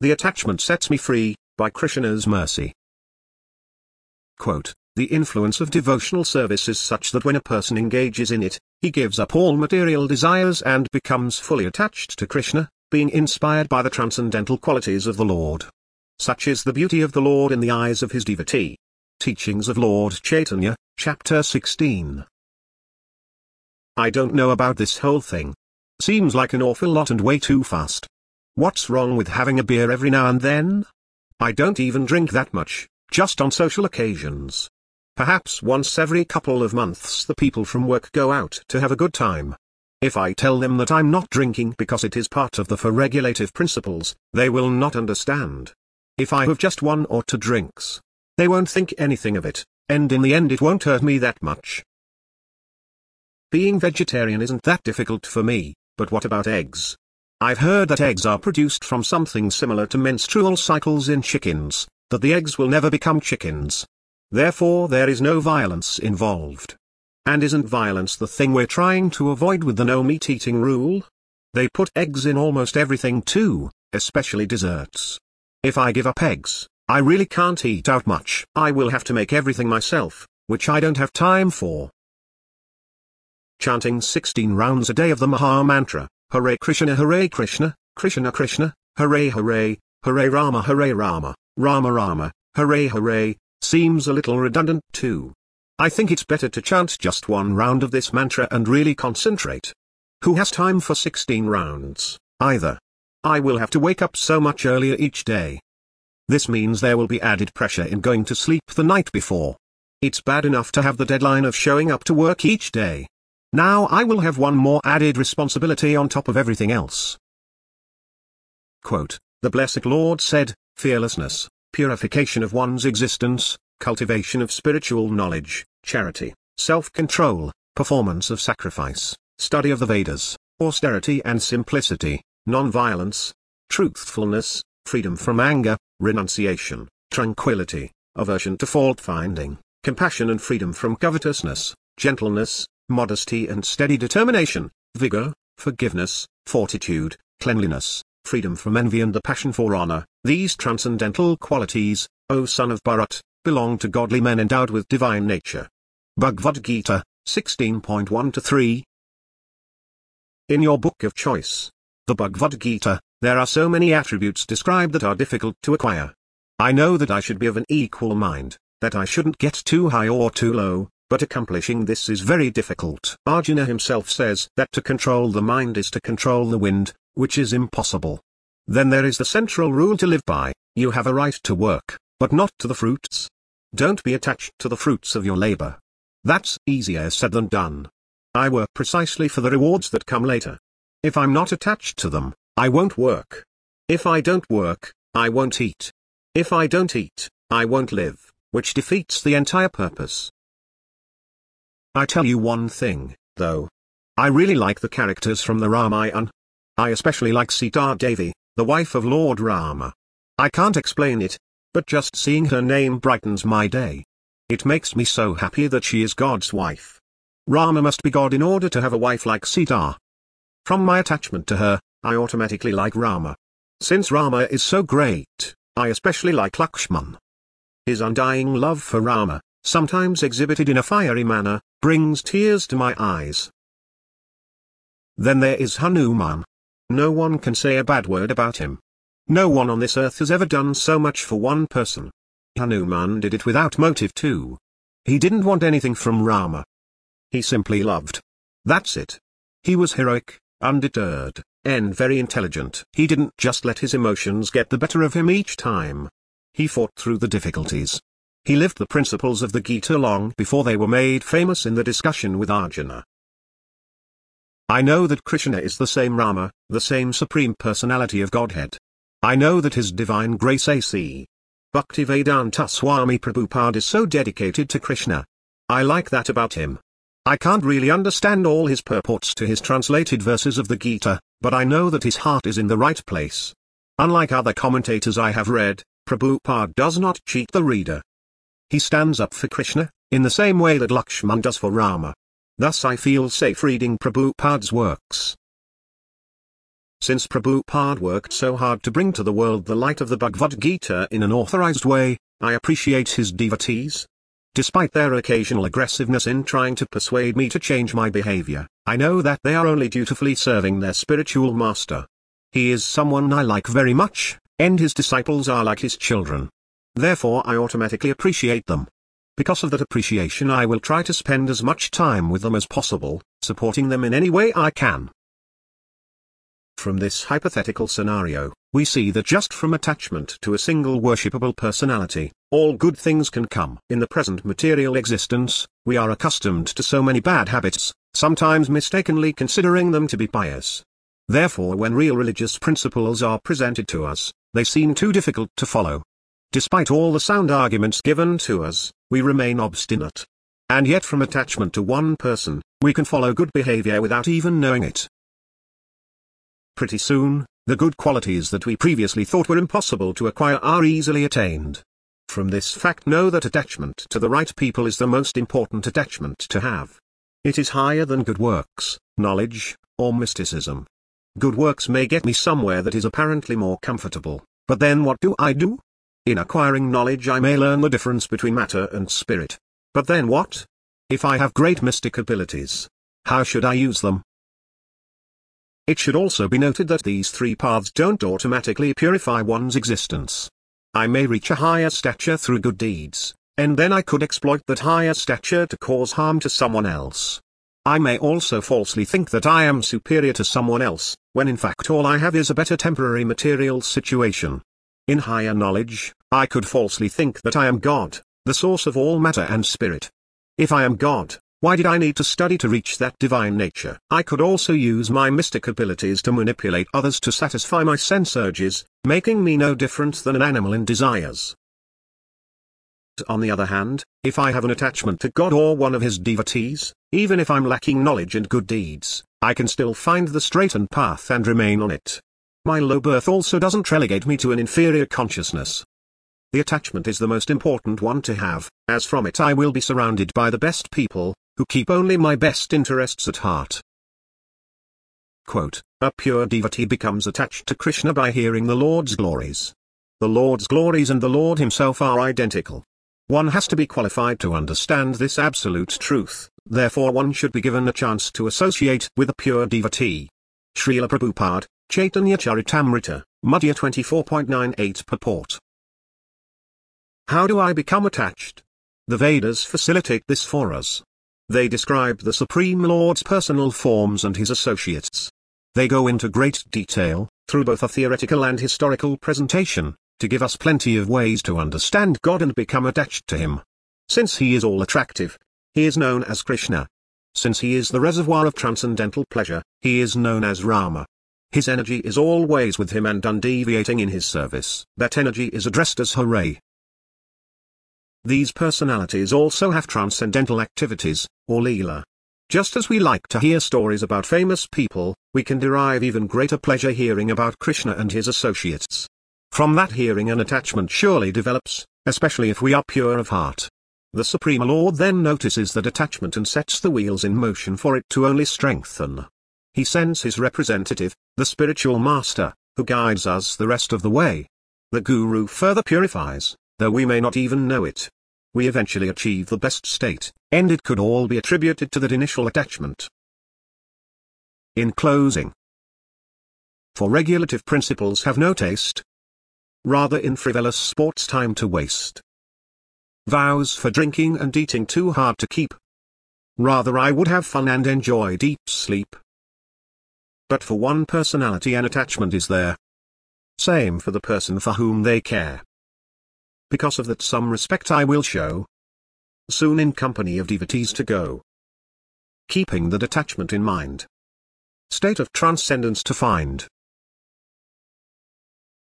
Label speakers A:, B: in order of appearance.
A: The attachment sets me free, by Krishna's mercy. Quote, the influence of devotional service is such that when a person engages in it, he gives up all material desires and becomes fully attached to Krishna, being inspired by the transcendental qualities of the Lord. Such is the beauty of the Lord in the eyes of his devotee. Teachings of Lord Chaitanya, Chapter 16. I don't know about this whole thing. Seems like an awful lot and way too fast. What's wrong with having a beer every now and then? I don't even drink that much, just on social occasions. Perhaps once every couple of months the people from work go out to have a good time. If I tell them that I'm not drinking because it is part of the four regulative principles, they will not understand. If I have just 1 or 2 drinks, they won't think anything of it, and in the end it won't hurt me that much. Being vegetarian isn't that difficult for me, but what about eggs? I've heard that eggs are produced from something similar to menstrual cycles in chickens, that the eggs will never become chickens. Therefore there is no violence involved. And isn't violence the thing we're trying to avoid with the no meat eating rule? They put eggs in almost everything too, especially desserts. If I give up eggs, I really can't eat out much. I will have to make everything myself, which I don't have time for. Chanting 16 rounds a day of the Maha Mantra, Hare Krishna, Krishna Krishna, Hare Hare, Hare Rama, Rama Rama, Hare Hare, seems a little redundant too. I think it's better to chant just 1 round of this mantra and really concentrate. Who has time for 16 rounds, either? I will have to wake up so much earlier each day. This means there will be added pressure in going to sleep the night before. It's bad enough to have the deadline of showing up to work each day. Now I will have one more added responsibility on top of everything else. Quote, the Blessed Lord said, fearlessness, purification of one's existence, cultivation of spiritual knowledge, charity, self-control, performance of sacrifice, study of the Vedas, austerity and simplicity, non-violence, truthfulness, freedom from anger, renunciation, tranquility, aversion to fault-finding, compassion and freedom from covetousness, gentleness, modesty and steady determination, vigor, forgiveness, fortitude, cleanliness, freedom from envy and the passion for honor. These transcendental qualities, O son of Bharat, belong to godly men endowed with divine nature. Bhagavad Gita, 16.1-3. In your book of choice, the Bhagavad Gita, there are so many attributes described that are difficult to acquire. I know that I should be of an equal mind, that I shouldn't get too high or too low, but accomplishing this is very difficult. Arjuna himself says that to control the mind is to control the wind, which is impossible. Then there is the central rule to live by: you have a right to work, but not to the fruits. Don't be attached to the fruits of your labor. That's easier said than done. I work precisely for the rewards that come later. If I'm not attached to them, I won't work. If I don't work, I won't eat. If I don't eat, I won't live, which defeats the entire purpose. I tell you one thing, though. I really like the characters from the Ramayana. I especially like Sita Devi, the wife of Lord Rama. I can't explain it, but just seeing her name brightens my day. It makes me so happy that she is God's wife. Rama must be God in order to have a wife like Sita. From my attachment to her, I automatically like Rama. Since Rama is so great, I especially like Lakshman. His undying love for Rama, sometimes exhibited in a fiery manner, brings tears to my eyes. Then there is Hanuman. No one can say a bad word about him. No one on this earth has ever done so much for one person. Hanuman did it without motive too. He didn't want anything from Rama. He simply loved. That's it. He was heroic, undeterred, and very intelligent. He didn't just let his emotions get the better of him each time. He fought through the difficulties. He lived the principles of the Gita long before they were made famous in the discussion with Arjuna. I know that Krishna is the same Rama, the same Supreme Personality of Godhead. I know that His Divine Grace A.C. Bhaktivedanta Swami Prabhupada is so dedicated to Krishna. I like that about him. I can't really understand all his purports to his translated verses of the Gita, but I know that his heart is in the right place. Unlike other commentators I have read, Prabhupada does not cheat the reader. He stands up for Krishna, in the same way that Lakshman does for Rama. Thus I feel safe reading Prabhupada's works. Since Prabhupada worked so hard to bring to the world the light of the Bhagavad Gita in an authorized way, I appreciate his devotees. Despite their occasional aggressiveness in trying to persuade me to change my behavior, I know that they are only dutifully serving their spiritual master. He is someone I like very much, and his disciples are like his children. Therefore I automatically appreciate them. Because of that appreciation, I will try to spend as much time with them as possible, supporting them in any way I can. From this hypothetical scenario, we see that just from attachment to a single worshipable personality, all good things can come. In the present material existence, we are accustomed to so many bad habits, sometimes mistakenly considering them to be pious. Therefore, when real religious principles are presented to us, they seem too difficult to follow. Despite all the sound arguments given to us, we remain obstinate. And yet from attachment to one person, we can follow good behavior without even knowing it. Pretty soon, the good qualities that we previously thought were impossible to acquire are easily attained. From this fact, know that attachment to the right people is the most important attachment to have. It is higher than good works, knowledge, or mysticism. Good works may get me somewhere that is apparently more comfortable, but then what do I do? In acquiring knowledge I may learn the difference between matter and spirit. But then what? If I have great mystic abilities, how should I use them? It should also be noted that these three paths don't automatically purify one's existence. I may reach a higher stature through good deeds, and then I could exploit that higher stature to cause harm to someone else. I may also falsely think that I am superior to someone else, when in fact all I have is a better temporary material situation. In higher knowledge, I could falsely think that I am God, the source of all matter and spirit. If I am God, why did I need to study to reach that divine nature? I could also use my mystic abilities to manipulate others to satisfy my sense urges, making me no different than an animal in desires. On the other hand, if I have an attachment to God or one of his devotees, even if I'm lacking knowledge and good deeds, I can still find the straightened path and remain on it. My low birth also doesn't relegate me to an inferior consciousness. The attachment is the most important one to have, as from it I will be surrounded by the best people, who keep only my best interests at heart. Quote, a pure devotee becomes attached to Krishna by hearing the Lord's glories. The Lord's glories and the Lord himself are identical. One has to be qualified to understand this absolute truth, therefore one should be given a chance to associate with a pure devotee. Srila Prabhupada, Chaitanya Charitamrita, Madhya 24.98 Purport. How do I become attached? The Vedas facilitate this for us. They describe the Supreme Lord's personal forms and his associates. They go into great detail, through both a theoretical and historical presentation, to give us plenty of ways to understand God and become attached to him. Since he is all attractive, he is known as Krishna. Since he is the reservoir of transcendental pleasure, he is known as Rama. His energy is always with him and undeviating in his service. That energy is addressed as Hare. These personalities also have transcendental activities, or Leela. Just as we like to hear stories about famous people, we can derive even greater pleasure hearing about Krishna and his associates. From that hearing an attachment surely develops, especially if we are pure of heart. The Supreme Lord then notices that attachment and sets the wheels in motion for it to only strengthen. He sends his representative, the spiritual master, who guides us the rest of the way. The Guru further purifies, though we may not even know it. We eventually achieve the best state, and it could all be attributed to that initial attachment. In closing, for regulative principles have no taste, rather in frivolous sports time to waste. Vows for drinking and eating too hard to keep. Rather I would have fun and enjoy deep sleep. But for one personality an attachment is there. Same for the person for whom they care. Because of that some respect I will show. Soon in company of devotees to go. Keeping that attachment in mind. State of transcendence to find.